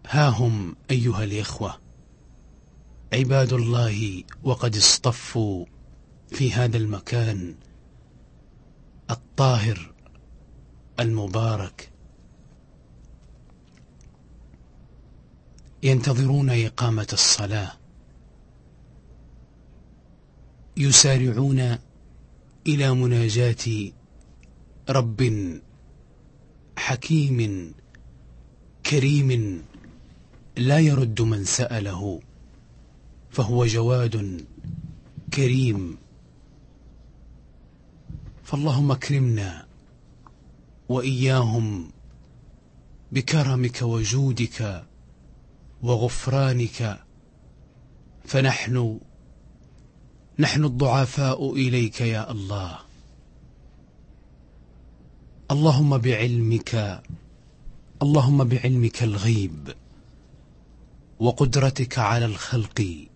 ها هم أيها الإخوة عباد الله، وقد اصطفوا في هذا المكان الطاهر المبارك، ينتظرون إقامة الصلاة، يسارعون إلى مناجاة رب حكيم كريم لا يرد من سأله، فهو جواد كريم. فاللهم اكرمنا وإياهم بكرمك وجودك وغفرانك، فنحن الضعفاء إليك يا الله. اللهم بعلمك الغيب وقدرتك على الخلق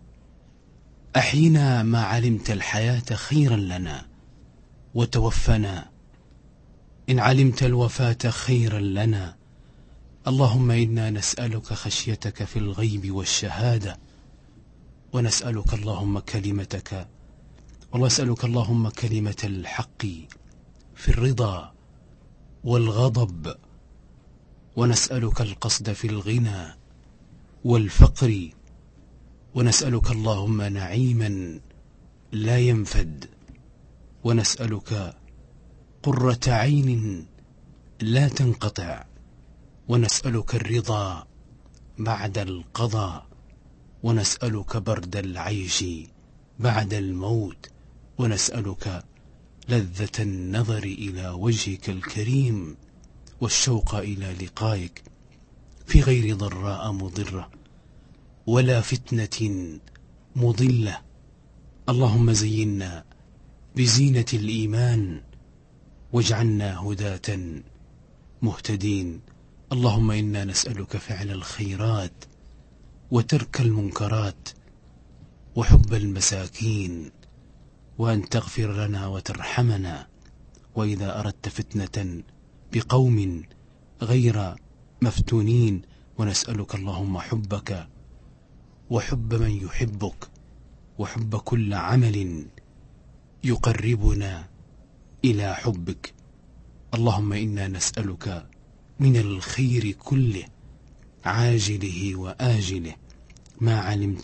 أحينا ما علمت الحياة خيرا لنا، وتوفنا إن علمت الوفاة خيرا لنا. اللهم إنا نسألك خشيتك في الغيب والشهادة، ونسألك اللهم كلمتك، ونسألك اللهم كلمة الحق في الرضا والغضب، ونسألك القصد في الغنى والفقر، ونسألك اللهم نعيما لا ينفد، ونسألك قرة عين لا تنقطع، ونسألك الرضا بعد القضاء، ونسألك برد العيش بعد الموت، ونسألك لذة النظر إلى وجهك الكريم والشوق إلى لقائك في غير ضراء مضرة ولا فتنة مضلة. اللهم زينا بزينة الإيمان واجعلنا هداة مهتدين. اللهم إنا نسألك فعل الخيرات وترك المنكرات وحب المساكين، وأن تغفر لنا وترحمنا، وإذا أردت فتنة بقوم غير مفتونين، ونسألك اللهم حبك وحب من يحبك وحب كل عمل يقربنا إلى حبك. اللهم إنا نسألك من الخير كله عاجله وآجله، ما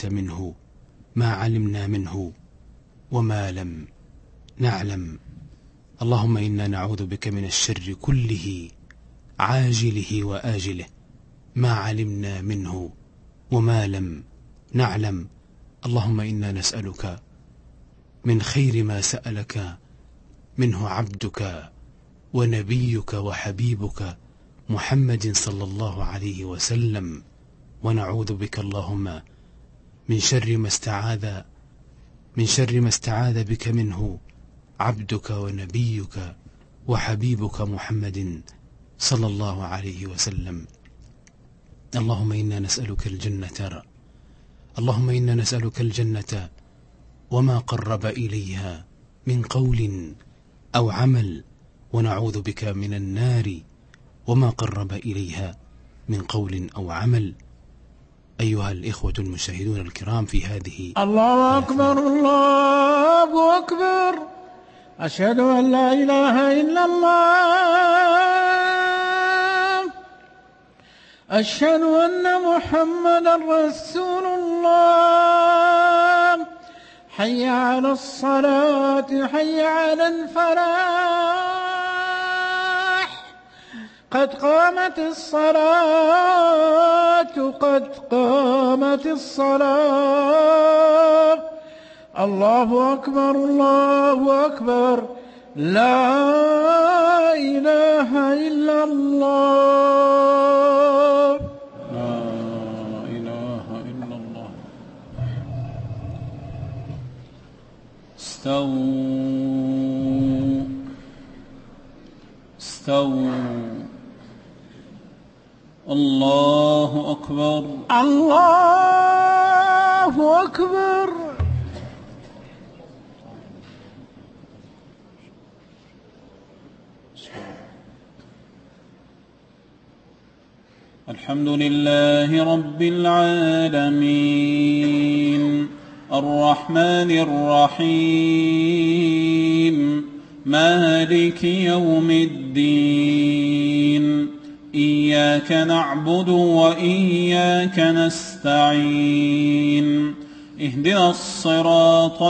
علمنا منه وما لم نعلم. اللهم إنا نعوذ بك من الشر كله عاجله وآجله، ما علمنا منه وما لم نعلم. اللهم إنا نسألك من خير ما سألك منه عبدك ونبيك وحبيبك محمد صلى الله عليه وسلم، ونعوذ بك اللهم من شر ما استعاذ بك منه عبدك ونبيك وحبيبك محمد صلى الله عليه وسلم. اللهم إنا نسألك الجنة وما قرب إليها من قول أو عمل، ونعوذ بك من النار وما قرب إليها من قول أو عمل. أيها الإخوة المشاهدون الكرام، في هذه الله أكبر الله أكبر، أشهد أن لا إله إلا الله، أشهد أن محمدا رسول الله. حي على الصلاة، حي على الفلاح، قد قامت الصلاة، قد قامت الصلاة. الله أكبر الله أكبر، لا إله إلا الله، لا إله إلا الله. استووا. الله أكبر الله أكبر. الحمد لله رب العالمين الرحمن الرحيم مالك يوم الدين إياك نعبد وإياك نستعين اهدنا الصراط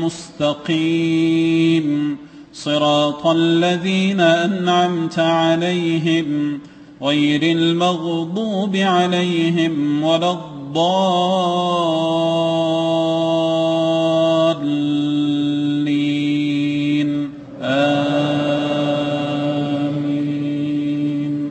المستقيم صراط الذين أنعمت عليهم غير المغضوب عليهم ولا الضالين آمين.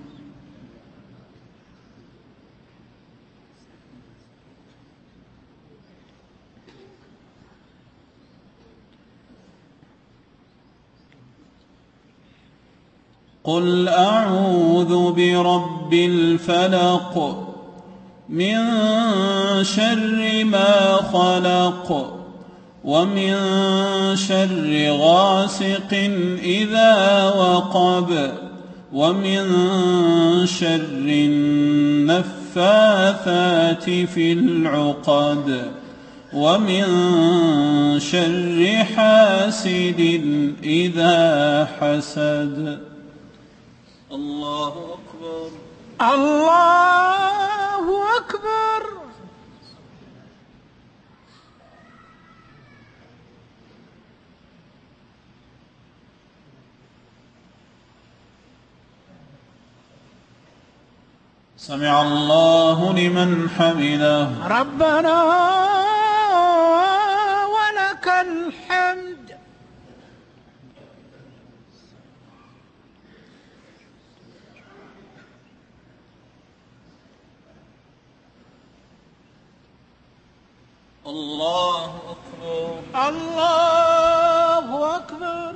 قل أعوذ برب الفلق من شر ما خلق ومن شر غاسق إذا وقب ومن شر النفاثات في العقد ومن شر حاسد إذا حسد. الله أكبر. الله أكبر. سمع الله لمن حمده. ربنا ولك الحمد. الله أكبر. الله أكبر.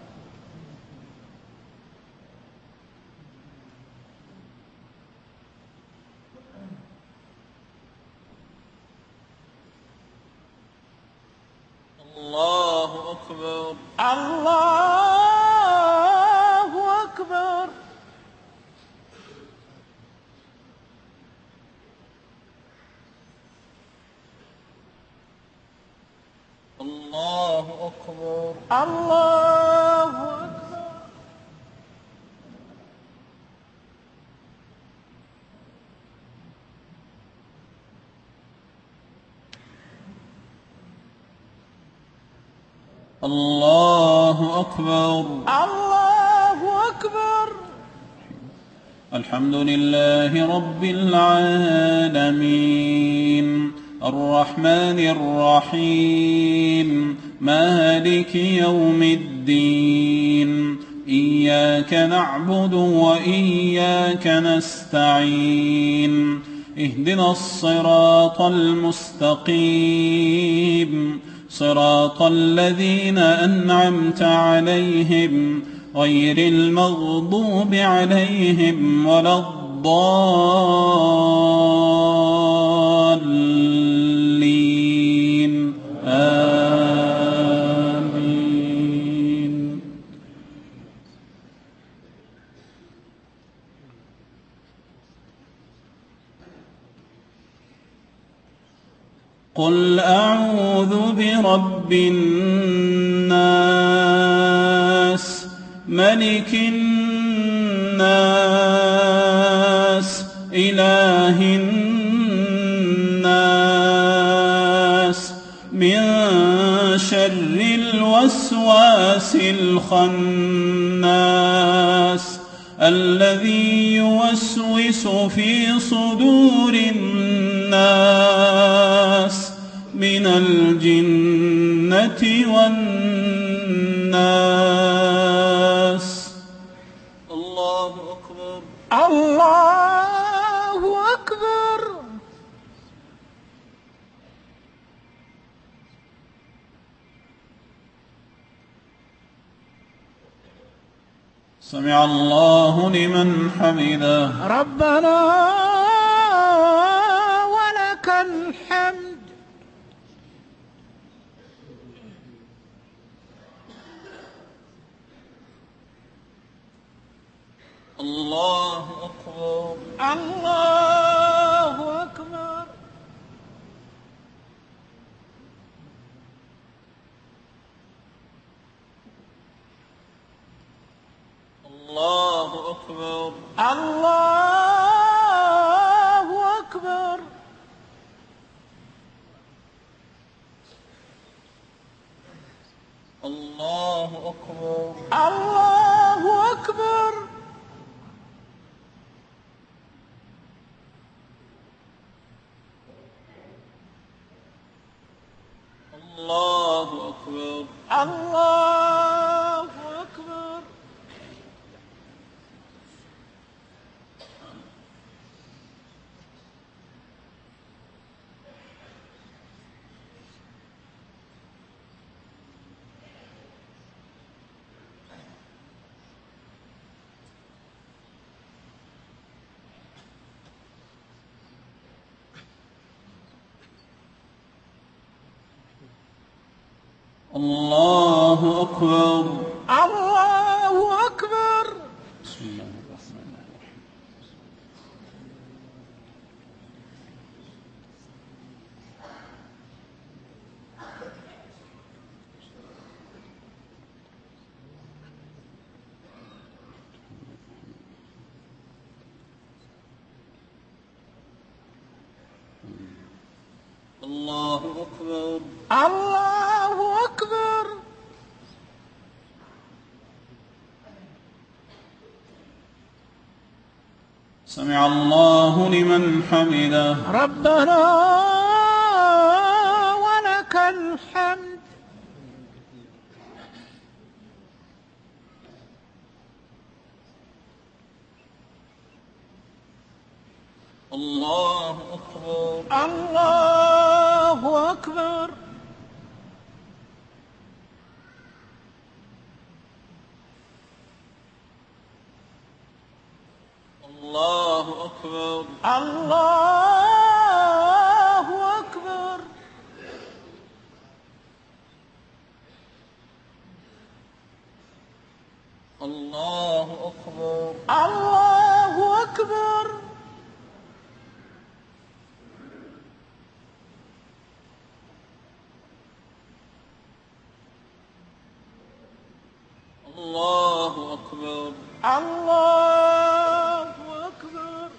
الله أكبر. الله أكبر. الله أكبر. الله أكبر. الله أكبر. الله أكبر. الحمد لله رب العالمين الرحمن الرحيم مالك يوم الدين إياك نعبد وإياك نستعين اهدنا الصراط المستقيم صراط الذين أنعمت عليهم غير المغضوب عليهم ولا الضالين آمين. قل أعوذ برب الناس ملك الناس إله الناس من شر الوسواس الخناس الذي يوسوس في صدور الناس من الجنة والناس. الله أكبر. الله أكبر. سمع الله لمن حمده. ربنا ولك الحمد. الله أكبر. الله أكبر. الله أكبر. الله أكبر. الله أكبر. الله أكبر. الله أكبر. الله أكبر. الله أكبر. الله أكبر. بسم الله الرحمن الرحيم. الله أكبر. الله أكبر. سمع الله لمن حمده. ربنا ولك الحمد. الله أكبر. الله أكبر. الله أكبر. الله أكبر. الله أكبر. الله أكبر. الله أكبر. الله أكبر.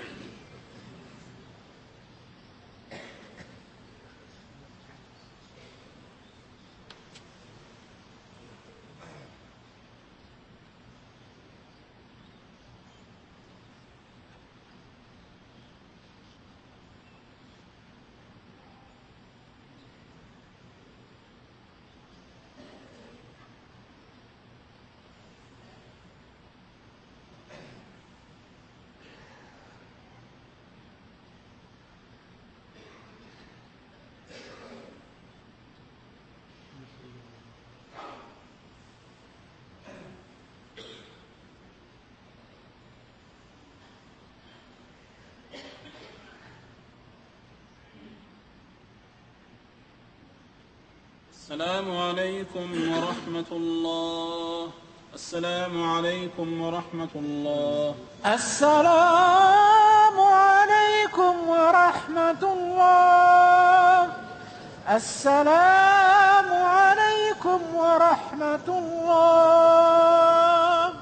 السلام عليكم ورحمة الله. السلام عليكم ورحمة الله. السلام عليكم ورحمة الله. السلام عليكم ورحمة الله.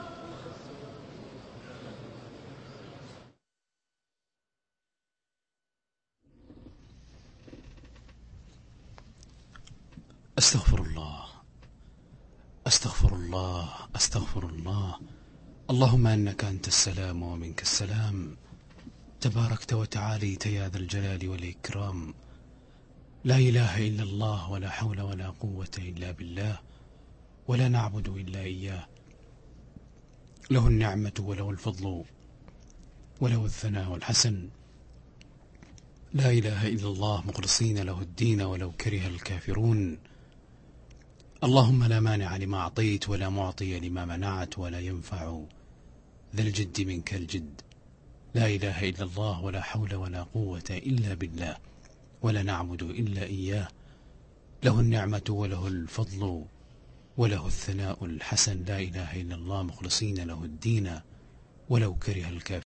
أستغفر الله أستغفر الله أستغفر الله. اللهم أنك أنت السلام ومنك السلام، تباركت وتعاليت يا ذا الجلال والإكرام. لا إله إلا الله، ولا حول ولا قوة إلا بالله، ولا نعبد إلا إياه. له النعمة وله الفضل وله الثناء الحسن. لا إله إلا الله مخلصين له الدين ولو كره الكافرون. اللهم لا مانع لما أعطيت ولا معطي لما منعت ولا ينفع ذا الجد منك الجد. لا إله إلا الله، ولا حول ولا قوة إلا بالله، ولا نعبد إلا إياه. له النعمة وله الفضل وله الثناء الحسن. لا إله إلا الله مخلصين له الدين ولو كره الكافرون.